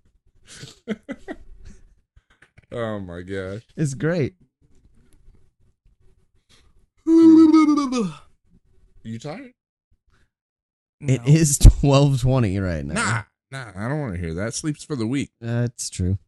Oh my gosh. It's great. You tired? It No. is twelve twenty right now. Nah, nah, I don't want to hear that. Sleep's for the weak. That's true.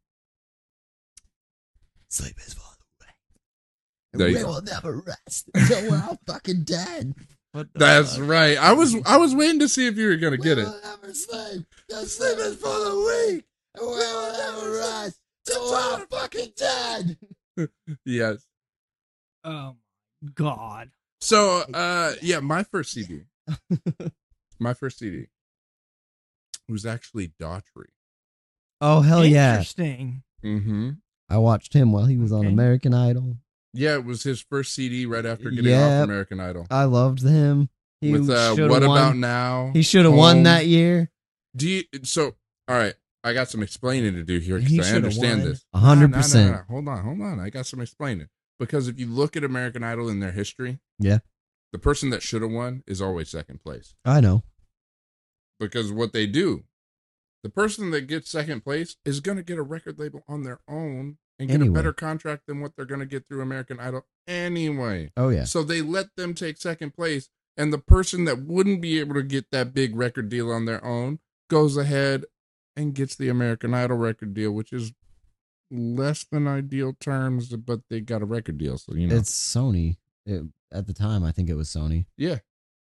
Sleep is for There the you we go. will never rest until we're all fucking dead. What the That's fuck? right. I was I was waiting to see if you were gonna get we it. will never sleep. The sleep is for the weak. And we will never rest till we're all fucking dead. Yes. Oh, my God. So, uh, yeah, my first C D, my first C D was actually Daughtry. Oh, hell yeah. Interesting. Mm-hmm. I watched him while he was on Okay. American Idol. Yeah, it was his first C D right after getting Yep. off American Idol. I loved him. He With uh, shoulda What won. About Now? He should have Home. won that year. Do you, so, all right, I got some explaining to do here He because I shoulda understand won. this. A hundred Nah, nah, nah, percent. nah. Hold on, hold on. I got some explaining. Because if you look at American Idol in their history, Yeah. the person that should have won is always second place. I know. Because what they do, the person that gets second place is going to get a record label on their own and get Anyway. a better contract than what they're going to get through American Idol anyway. Oh, yeah. So they let them take second place, and the person that wouldn't be able to get that big record deal on their own goes ahead and gets the American Idol record deal, which is less than ideal terms, but they got a record deal. So, you know. It's Sony. It, at the time, I think it was Sony. yeah.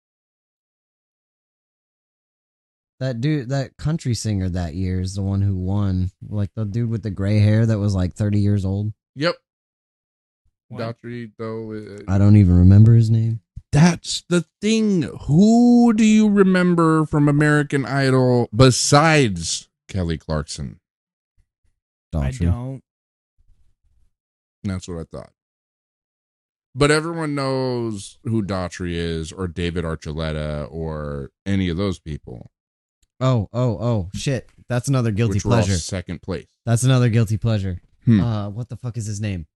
That dude, that country singer that year is the one who won. Like the dude with the gray hair that was like thirty years old. Yep. What? Daughtry, though. uh, I don't even remember his name. That's the thing. Who do you remember from American Idol besides Kelly Clarkson? I Daughtry. don't. That's what I thought. But everyone knows who Daughtry is, or David Archuleta, or any of those people. Oh, oh, oh, shit. That's another guilty which were all pleasure. second place. That's another guilty pleasure. Hmm. Uh, what the fuck is his name?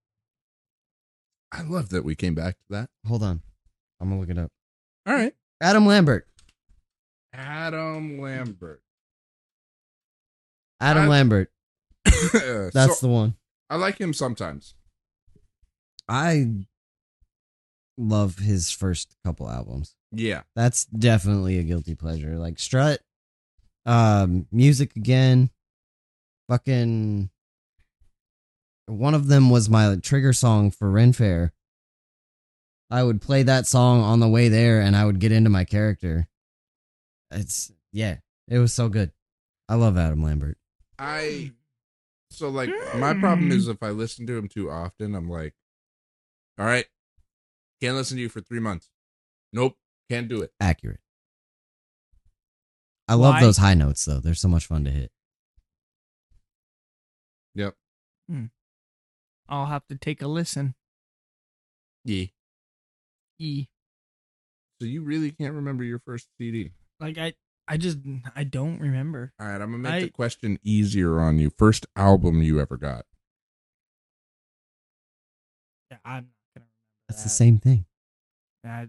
I love that we came back to that. Hold on. I'm gonna look it up. All right. Adam Lambert. Adam Lambert. Adam I- Lambert. That's That's the one. I like him sometimes. I love his first couple albums. Yeah. That's definitely a guilty pleasure. Like Strut, um, Music Again, fucking. One of them was my trigger song for Ren Fair. I would play that song on the way there, and I would get into my character. It's yeah, it was so good. I love Adam Lambert. I so like my problem is if I listen to him too often, I'm like, all right, can't listen to you for three months. Nope, can't do it. Accurate. I love Why? those high notes though. They're so much fun to hit. Yep. I'll have to take a listen. Yeah. E. So you really can't remember your first C D. Like I, I just I don't remember. All right, I'm gonna make I- the question easier on you. First album you ever got? Yeah, I'm not gonna remember. That's that. the same thing. I,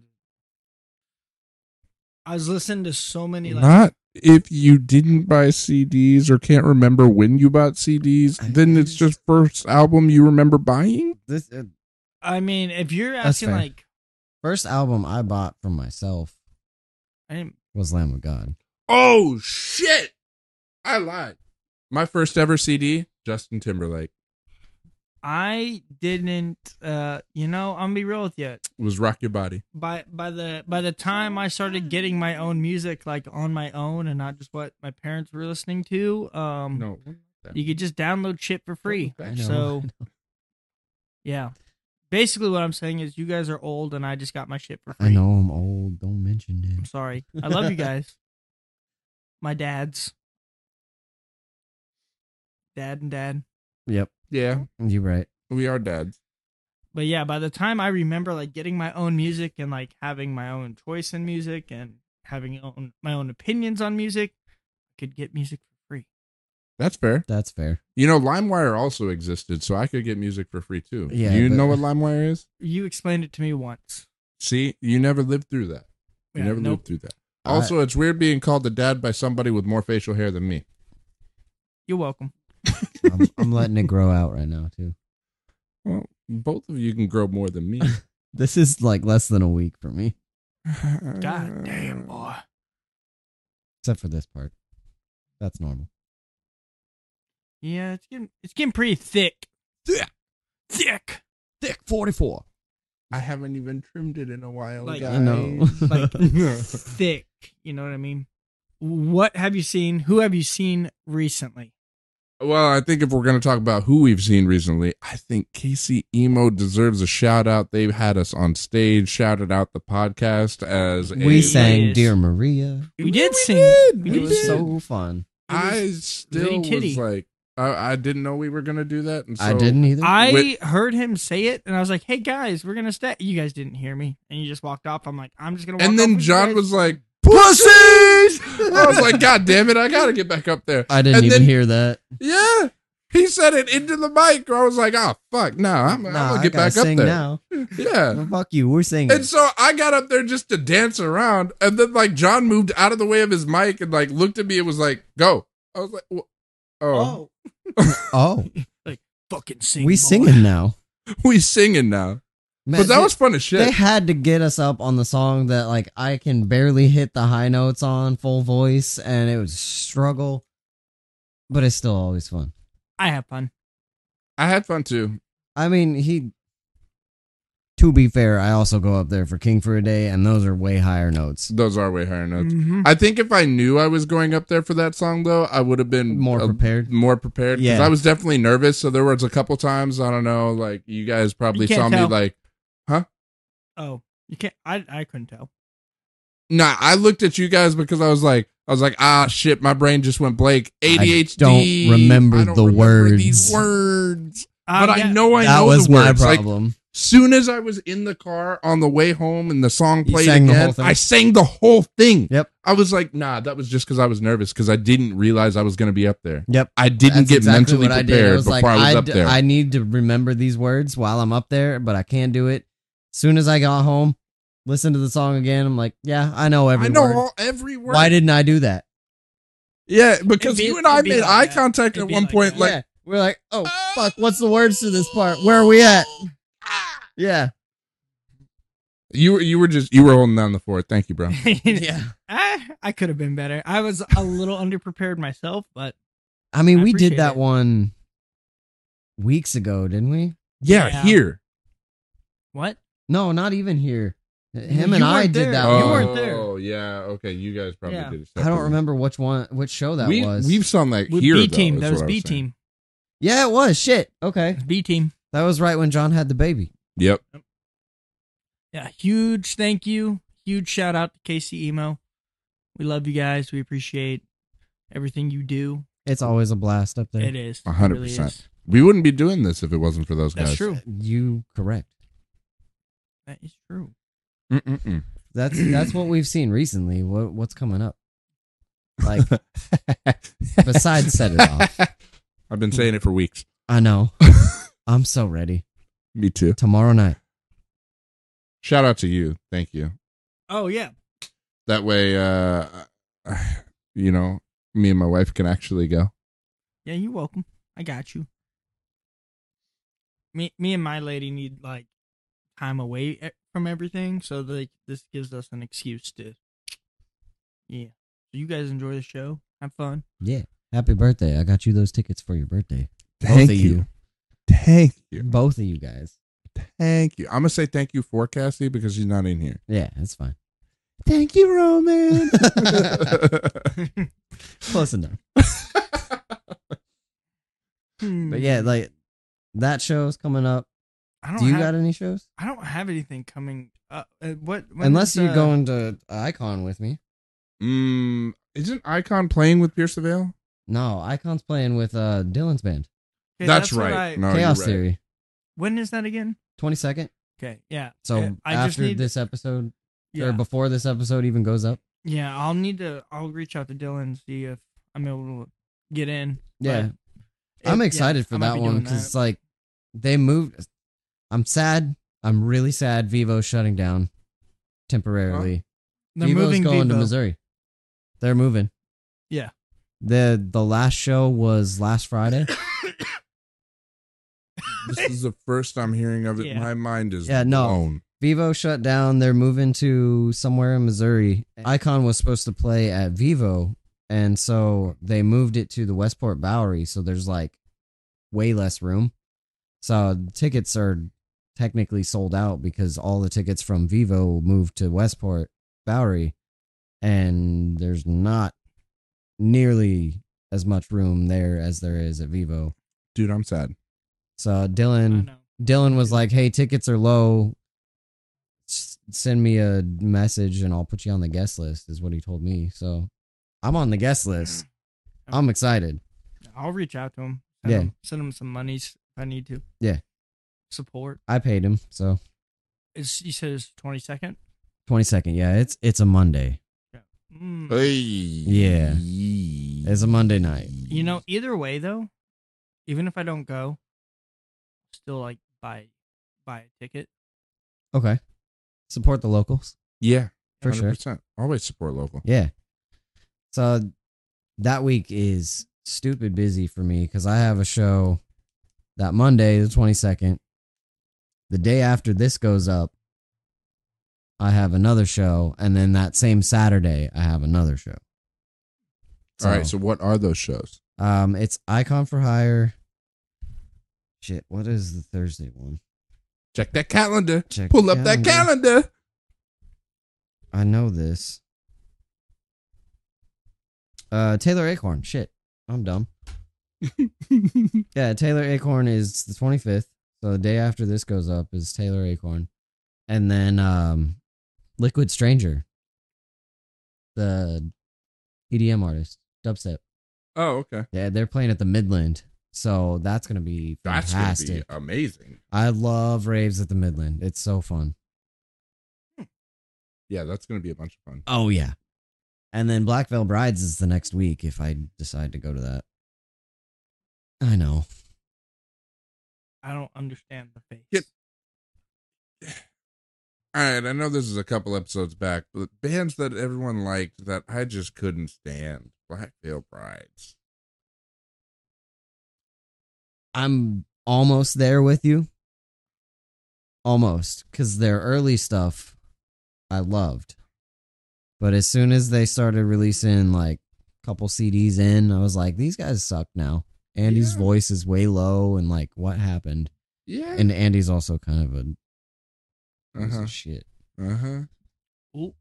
I was listening to so many like Not if you didn't buy C Ds or can't remember when you bought C Ds, I- then it's just first album you remember buying? This uh, I mean, if you're That's asking fair. like first album I bought for myself I didn't was Lamb of God. Oh shit! I lied. My first ever C D, Justin Timberlake, I didn't uh you know, I'm gonna be real with you. was Rock Your Body. By by the by the time I started getting my own music like on my own and not just what my parents were listening to, um No. you could just download shit for free. I know. So yeah. Basically what I'm saying is you guys are old and I just got my shit for free. I know I'm old. Don't mention I'm it. sorry. I love you guys. My dads. Dad and dad. Yep, Yeah, you're right. we are dads. But yeah, by the time I remember like getting my own music and like having my own choice in music and having own, my own opinions on music, I could get music for free. That's fair. That's fair. You know, LimeWire also existed, so I could get music for free too. Yeah, you but- know what LimeWire is? You explained it to me once. See, you never lived through that. You Yeah, never nope. lived through that. I- Also, it's weird being called a dad by somebody with more facial hair than me. You're welcome. I'm, I'm letting it grow out right now too. Well, both of you can grow more than me. This is like less than a week for me, God damn, boy. except for this part. That's normal. Yeah, it's getting it's getting pretty thick. Thick. Thick. Thick forty-four. I haven't even trimmed it in a while, Like- guys. I know. Like thick. You know what I mean? What have you seen? Who have you seen recently? Well, I think if we're going to talk about who we've seen recently, I think Casey Emo deserves a shout out. They've had us on stage, shouted out the podcast as We a, sang Yes. Dear Maria. We did sing. did. We It did was sing. so fun. I still Litty was titty. like, I, I didn't know we were going to do that. And so, I didn't either. I Wait. heard him say it, and I was like, "Hey guys, we're gonna stay." You guys didn't hear me, and you just walked off. I'm like, "I'm just gonna." Walk And off then with you John guys. was like, pussies! I was like, God damn it, I got to get back up there. I didn't and even then, hear that. Yeah. He said it into the mic. I was like, oh, fuck, no, I'm, I'm Nah, going I to get gotta back up sing there. now. Yeah. Well, fuck you. We're singing. And so I got up there just to dance around, and then like John moved out of the way of his mic and like looked at me and was like, "Go." I was like, "Wh- "Oh, oh, fucking sing. we boy. singing now. we singing now." Man, But that they- was fun as shit. They had to get us up on the song that like I can barely hit the high notes on full voice, and it was a struggle, but it's still always fun. I have fun. I had fun too. I mean, he. To be fair, I also go up there for King for a Day, and those are way higher notes. Those are way higher notes. Mhm. I think if I knew I was going up there for that song, though, I would have been More a- prepared? More prepared. Because Yeah. I was definitely nervous. So there was a couple times, I don't know, like you guys probably You can't saw me tell. like, Oh, you can't. I I couldn't tell. nah, I looked at you guys because I was like, I was like, ah, shit, my brain just went blank. A D H D. don't remember I don't the remember words. These words. Uh, but yeah. I know I that know was the my words. Like, problem. soon as I was in the car on the way home and the song You played sang the again, whole thing? I sang the whole thing. Yep. I was like, nah, that was just because I was nervous because I didn't realize I was going to be up there. Yep. I didn't That's get exactly mentally what I prepared did. I was before like, I was I, up d- there. I need to remember these words while I'm up there, but I can't do it. As soon as I got home, listened to the song again. I'm like, yeah, I know every I know word. all, every word. Why didn't I do that? Yeah, because It'd be- you and I it'd be made like eye that. contact It'd at be one like point. that. Like, yeah. We're like, oh, fuck, what's the words to this part? Where are we at? Yeah. you were, you were just you were holding down the fort. Thank you, bro. Yeah. I, I could have been better. I was a little underprepared myself, but I mean, I we did appreciate that it. one weeks ago, didn't we? Yeah, Yeah. here. what? No, not even here. Him You and I weren't did there. that You one. weren't there. Oh, yeah. Okay, you guys probably Yeah. did it. I don't separately. remember which one, which show that we, was. We've sung that With here. B though, team. is That was what I B saying. team. Yeah, it was. Shit. Okay. B team. That was right when John had the baby. Yep. Yeah, huge thank you. Huge shout out to Casey Emo. We love you guys. We appreciate everything you do. It's always a blast up there. It is. A hundred It really percent. is. We wouldn't be doing this if it wasn't for those That's guys. true. You correct. That is true. Mm-mm-mm. That's that's what we've seen recently. What what's coming up? Like besides set it off. I've been saying it for weeks. I know. I'm so ready. Me too. Tomorrow night. Shout out to you. Thank you. Oh yeah. That way, uh, you know, me and my wife can actually go. Yeah, you're welcome. I got you. Me, me and my lady need like time away e- from everything, so like this gives us an excuse to. Yeah. So you guys enjoy the show. Have fun. Yeah. Happy birthday. I got you those tickets for your birthday. Thank Both of you. Thank you. Both of you guys. Thank you. I'm gonna say thank you for Cassie because she's not in here. Yeah, that's fine. Thank you, Roman. Close enough. Hmm. But yeah, like that show's coming up. I don't Do you have, got any shows? I don't have anything coming. Uh, uh, what? when Unless is, you're uh, going to Icon with me. mm, isn't Icon playing with Pierce the Veil? No, Icon's playing with uh Dylan's band. okay, That's, what right. I- No, Chaos you're right. Theory. When is that again? twenty-second. Okay. Yeah. So Yeah, I just after need. this episode, yeah. or before this episode even goes up. Yeah. I'll need to. I'll reach out to Dylan and see if I'm able to get in. Yeah. But I'm it- excited yeah, for I might that be one doing because that. it's like they moved. I'm sad. I'm really sad. Vivo's shutting down temporarily. They're Vivo's moving going to Vivo. Missouri. They're moving. Yeah. the The last show was last Friday. This is the first I'm hearing of it. Yeah. My mind is Yeah, no. blown. Vivo shut down. They're moving to somewhere in Missouri. Icon was supposed to play at Vivo, and so they moved it to the Westport Bowery. So there's like way less room. So tickets are technically sold out because all the tickets from Vivo moved to Westport Bowery, and there's not nearly as much room there as there is at Vivo. Dude, I'm sad. So I Dylan. know. Dylan was like, "Hey, tickets are low. S- send me a message and I'll put you on the guest list," is what he told me. So I'm on the guest list. I'm excited. I'll reach out to him. Send Yeah. him, send him some monies if I need to. Yeah. Support. I paid him. So It's, you said it's twenty second. twenty-second. Yeah, it's it's a Monday. Mm. Hey. Yeah. It's a Monday night. You know, either way though, even if I don't go, still like buy buy a ticket. Okay. Support the locals. Yeah, For one sure. hundred percent. Always support local. Yeah. So that week is stupid busy for me because I have a show that Monday, the twenty-second. The day after this goes up, I have another show. And then that same Saturday, I have another show. All right, so what are those shows? um, it's Icon for Hire. Shit, what is the Thursday one? Check that calendar. Check Pull the up that calendar. I know this. Uh, Taylor Acorn. Shit, I'm dumb. Yeah, Taylor Acorn is the twenty-fifth. So the day after this goes up is Taylor Acorn. And then um, Liquid Stranger, the E D M artist, dubstep. Oh, okay. Yeah, they're playing at the Midland So that's gonna be That's fantastic. gonna be amazing. I love raves at the Midland. It's so fun. Yeah, that's gonna be a bunch of fun. Oh yeah. And then Black Veil Brides is the next week if I decide to go to that. I know. I don't understand the face. Get- All right, I know this is a couple episodes back, but bands that everyone liked that I just couldn't stand. Black Veil Brides. I'm almost there with you. Almost. Because their early stuff I loved. But as soon as they started releasing like a couple C Ds in, I was like, these guys suck now. Andy's Yeah. voice is way low and like what happened? Yeah. And Andy's also kind of a piece uh-huh. of shit. Uh-huh. Ooh.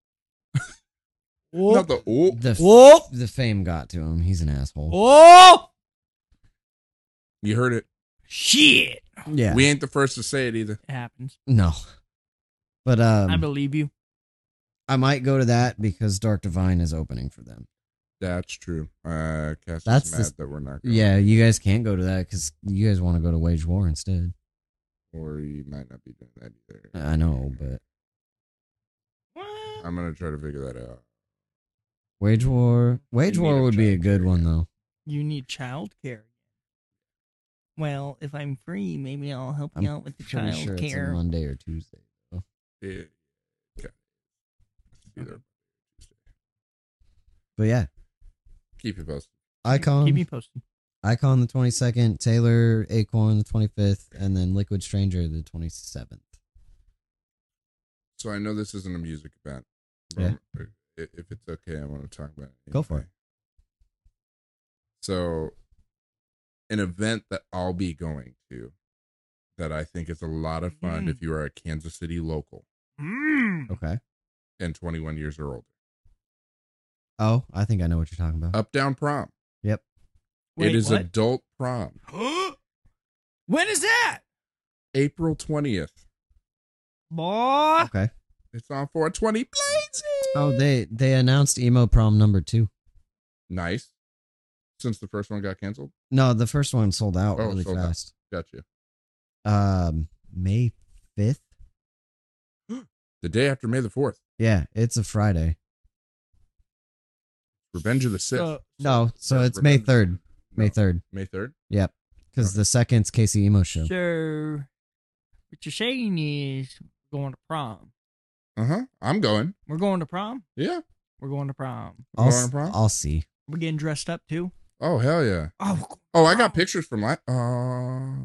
Not the oh. The, f- Whoop. the fame got to him. He's an asshole. Oh You heard it. shit! Yeah. We ain't the first to say it either. It happens. no. But um I believe you. I might go to that because Dark Divine is opening for them. That's true. Uh, Cass That's is the mad s- that we're not going. Yeah, you guys can't go to that because you guys want to go to Wage War instead. Or you might not be doing that either. I know, but What? I'm going to try to figure that out. Wage War, Wage You need War a would be a childcare good one again. though. You need childcare. Well, if I'm free, maybe I'll help I'm you out with the pretty sure it's a childcare. Monday or Tuesday. Though. Yeah. Okay. It's either- But yeah, Keep it posted. Icon, Keep me posted. Icon the twenty-second, Taylor Acorn the twenty-fifth, and then Liquid Stranger the twenty-seventh. So I know this isn't a music event. Yeah. But i- if it's okay, I want to talk about it. Go for anyway. So, an event that I'll be going to that I think is a lot of fun Mm. if you are a Kansas City local Mm. Okay. and twenty-one years or older. Oh, I think I know what you're talking about. Up Down Prom. Yep. Wait, it is what? adult prom. When is that? April twentieth. Boy. Okay. It's on four twenty Blazing. Oh, they they announced emo prom number two. Nice. Since the first one got canceled. No, the first one sold out Oh, really sold out. fast. Got you. Um, May fifth. The day after May the fourth. Yeah, it's a Friday. Revenge of the Sith. So, No, so Yeah, it's May Revenge- third. May No, third. May third. Yep. Because the second's Casey Emo show. so what you're saying is we're going to prom. Uh huh. I'm going. We're going to prom. Yeah. We're going to prom. I'll, Going to s- prom? I'll see. We're getting dressed up too. Oh hell yeah. Oh, Oh, I got pictures from last. Uh,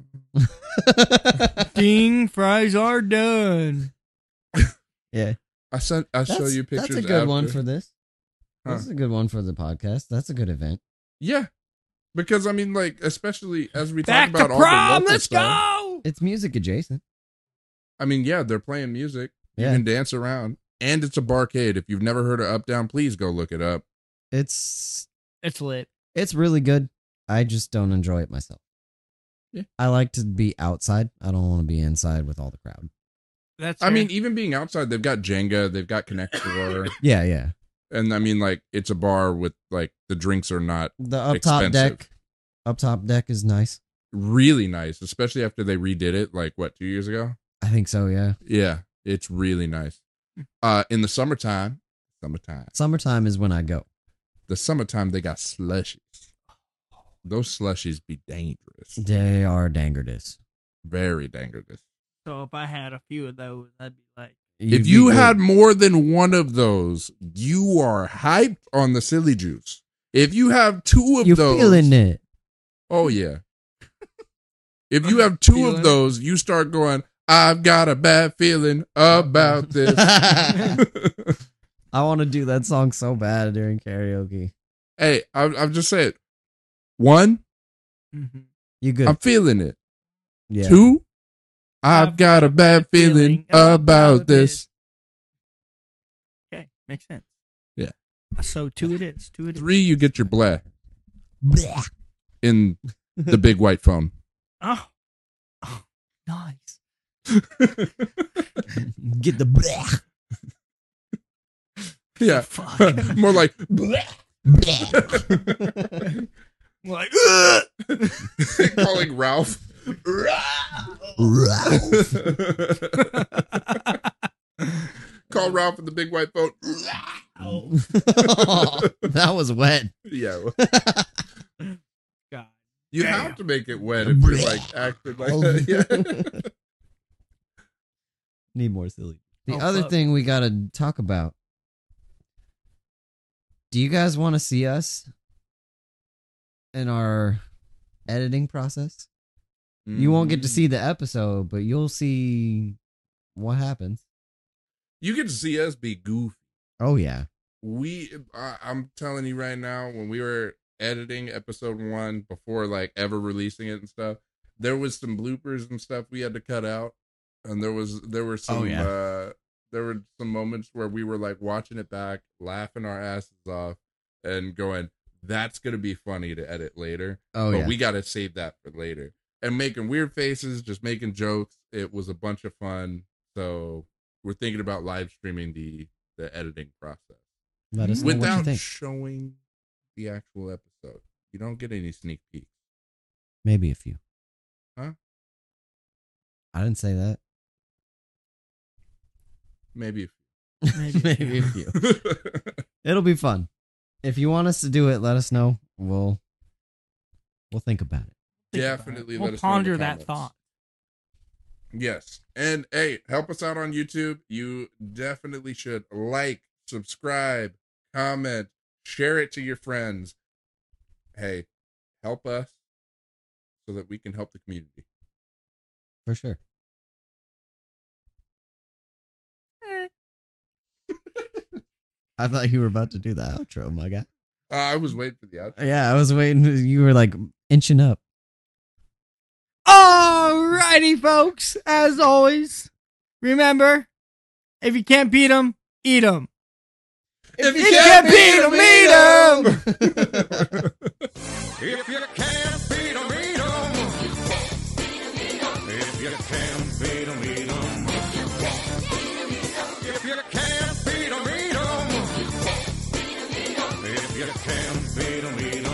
ding! Fries are done. Yeah. I sent. I show That's, you pictures. that's a good one after. for this. Huh. That's a good one for the podcast. That's a good event. Yeah, because I mean, like, especially as we Back talk about to all the prom. local Let's stuff. go. It's music adjacent. I mean, yeah, they're playing music. Yeah. You can dance around, and it's a barcade. If you've never heard of Up Down, please go look it up. It's It's lit. it's really good. I just don't enjoy it myself. Yeah. I like to be outside. I don't want to be inside with all the crowd. That's. I fair. mean, even being outside, they've got Jenga, they've got Connect Four, Yeah, yeah. and I mean, like, it's a bar with like the drinks are not The up top Expensive. deck, up top deck is nice. really nice, especially after they redid it. Like what, two years ago? I think so. Yeah. Yeah, it's really nice. Uh, in the summertime, summertime, Summertime is when I go. the summertime, they got slushies. Those slushies be dangerous, They are dangerdous. very dangerous. so if I had a few of those, I'd be like, If you had more than one of those, you are hyped on the silly juice. If you have two of you those, feeling it. oh yeah. If you have two Feeling of it. those, you start going, I've got a bad feeling about this. I want to do that song so bad during karaoke. Hey, I'm, I'm just saying. One, mm-hmm. You good? I'm feeling it. yeah. Two, I've got a bad feeling about this. Okay, makes sense. Yeah. So two it is. Two it is. Three, you get your blah in the big white phone. Oh, oh nice. Get the bleh. Yeah. Fuck. More like, Like, Calling Ralph. Call Ralph in the big white boat. That was wet. Yeah. God. You Damn. have to make it wet if you're like acting like that. Yeah. Need more silly. The Oh, other fuck. thing we got to talk about. Do you guys want to see us in our editing process? You won't get to see the episode, but you'll see what happens. You get to see us be goofy. Oh, yeah. We, I, I'm telling you right now, when we were editing episode one before like ever releasing it and stuff, there was some bloopers and stuff we had to cut out, and there was there were some Oh, yeah. uh, there were some moments where we were like watching it back, laughing our asses off, and going, "That's gonna be funny to edit later." Oh, but yeah. we got to save that for later. And making weird faces, just making jokes. It was a bunch of fun. So we're thinking about live streaming the the editing process Let us know what you without think. showing the actual episode. You don't get any sneak peeks. Maybe a few. Huh? I didn't say that. Maybe. Maybe. Maybe a few. A few. It'll be fun. If you want us to do it, let us know. We'll we'll think about it. Think about Definitely it. let We'll us know in the ponder that comments. thought. Yes. And hey, help us out on YouTube. You definitely should like, subscribe, comment, share it to your friends. Hey, help us so that we can help the community. For sure. I thought you were about to do the outro, my guy. Uh, I was waiting for the outro. Yeah, I was waiting. You were like inching up. Alrighty, folks. As always, remember, if you can't beat them, eat them. If you can't beat 'em, eat 'em. If you can't beat 'em, eat 'em. If you can't beat 'em, eat 'em. If you can't beat 'em, eat 'em. If you can't beat 'em, eat 'em.